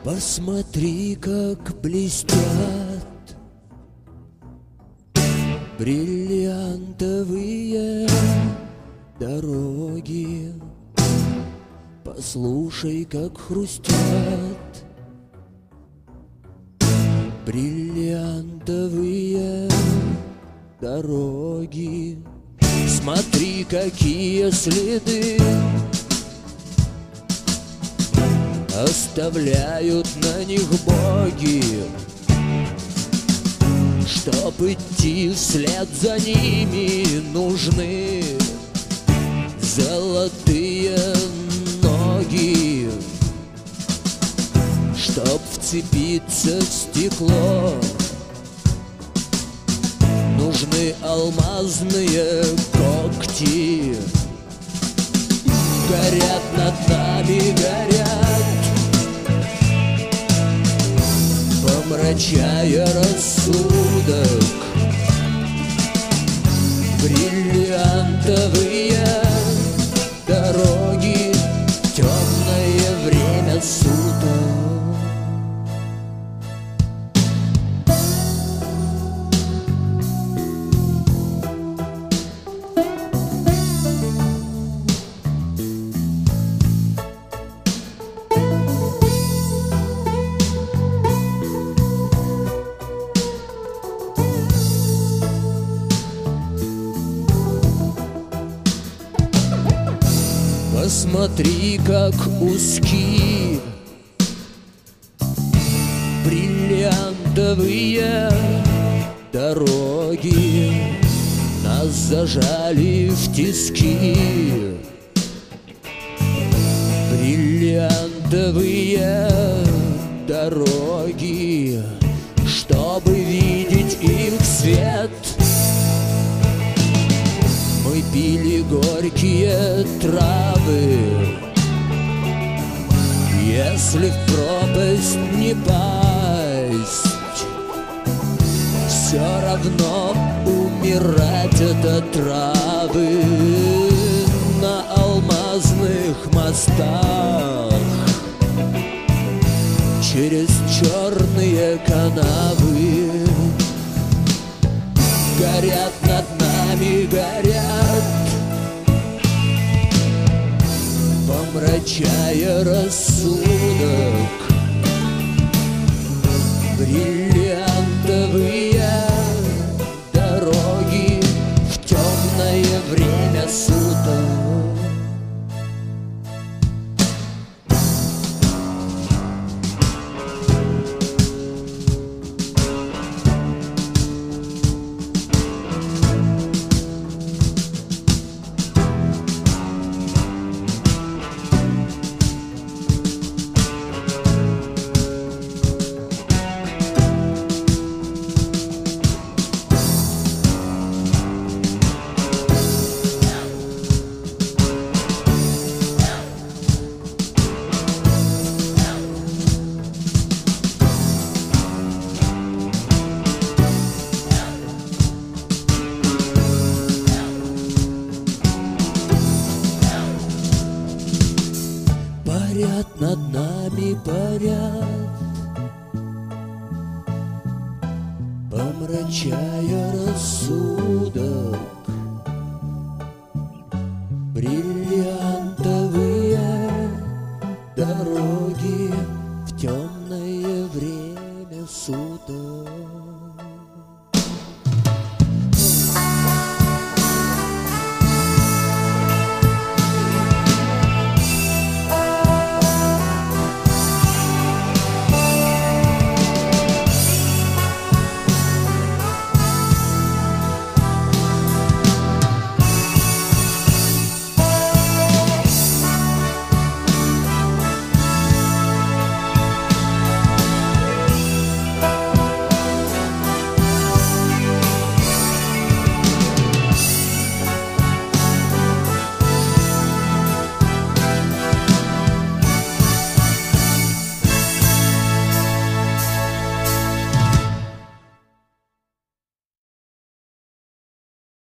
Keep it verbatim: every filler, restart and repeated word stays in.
Посмотри, как блестят бриллиантовые дороги. Послушай, как хрустят бриллиантовые дороги. Смотри, какие следы оставляют на них боги. Чтоб идти вслед за ними, нужны золотые ноги. Чтоб вцепиться в стекло, нужны алмазные когти. Горят над нами, горят, помрачая рассудок, бриллиантовые дороги, темное время суток. Посмотри, как узки бриллиантовые дороги, нас зажали в тиски. Бриллиантовые дороги, чтобы видеть их свет, мы пили горькие травы. Если в пропасть не пасть, все равно умирать от отравы. На алмазных мостах, через черные канавы, горят над нами, горят, помрачая рассудок, бриллиантовые дороги в темное время суток. Парят над нами, парят, помрачая рассудок,